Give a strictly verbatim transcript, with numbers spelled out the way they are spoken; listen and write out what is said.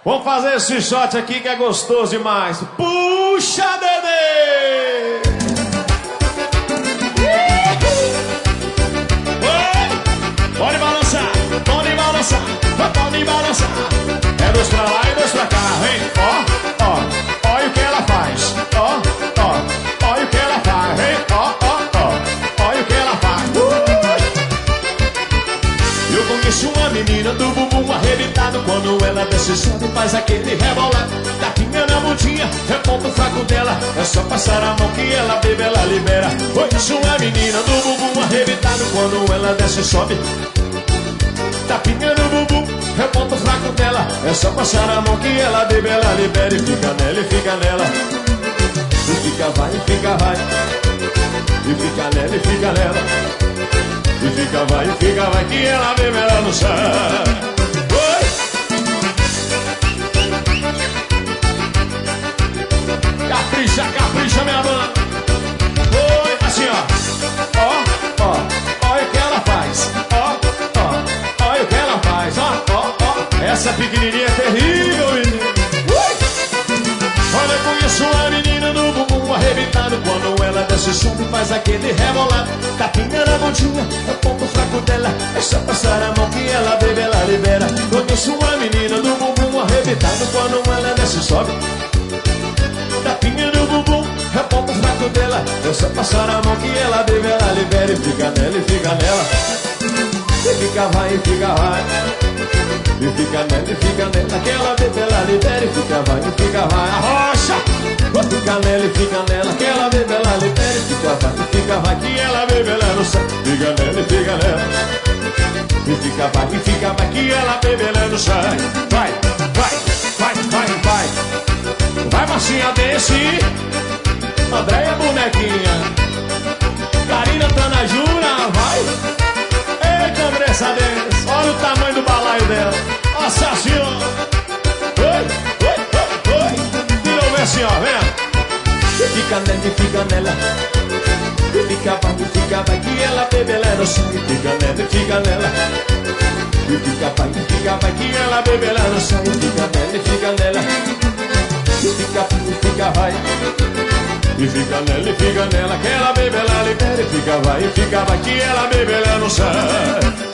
Vamos fazer esse shot aqui que é gostoso demais. Puxa, Dedê! Pode balançar, pode balançar, pode balançar. É dois pra lá e dois pra cá, hein? Ó, ó, olha o que ela faz. Ó, ó, olha o que ela faz, hein? Ó, ó, ó, olha o que ela faz. Eu conheço uma menina do bumbum arrebentado. Quando ela desce sobe faz aquele rebolado. Tapinha na bundinha, é ponto fraco dela. É só passar a mão que ela bebe, ela libera. Conheço uma menina do bumbum arrebentado. Quando ela desce sobe tapinha no bumbum, é o ponto fraco dela. É só passar a mão que ela bebe, ela libera. E fica nela, e fica nela. E fica vai, e fica vai. E fica nela, e fica nela. E fica vai, e fica vai. Que ela bebe, ela não sai. Oi! Capricha, capricha, minha mãe. Oi, assim ó. Ó, ó, olha o que ela faz. Ó, olha o que ela faz, ó, ó, ó. Essa pequenininha é terrível, menino. Olha, eu conheço uma menina no bumbum arrebentado. Quando ela desce sobe faz aquele rebolado. Tapinha na bundinha, é o ponto fraco dela. É só passar a mão que ela bebe, ela libera. Conheço uma menina no bumbum arrebentado. Quando ela desce sobe tapinha no bumbum, é o ponto fraco dela. É só passar a mão que ela bebe, ela libera. E fica nela, e fica nela. E fica vai, e fica vai. E fica nela, e fica nela. Que ela bebe, ela libera. E fica vai, e fica vai. Arrocha! E fica nela, e fica nela. Que ela bebe, ela libera. E fica vai, e fica vai. Que ela bebe, ela não sai. Fica nela, e fica nela. E fica vai, e fica vai. Que ela bebe, ela não sai. Vai, vai, vai, vai, vai. Vai, Marcinha, desce. Andréia, bonequinha. Karina, Tanajura, vai. Eita, Andressa Dennis, olha o tamanho do balaio dela. Nossa senhora. Oi, oi, oi, oi. De novo assim, ó, vem. Fica nela, e fica nela. E fica vai, e fica vai. Que ela bebe, ela não sai. Fica nela, e fica nela. E fica vai, e fica vai. Que ela bebe, ela não sai. Fica nela, e fica nela. E fica vai, e fica vai. E fica nela, e fica nela. Que ela bebe, ela libera. E fica vai, e fica vai. Que ela bebe, ela não sai.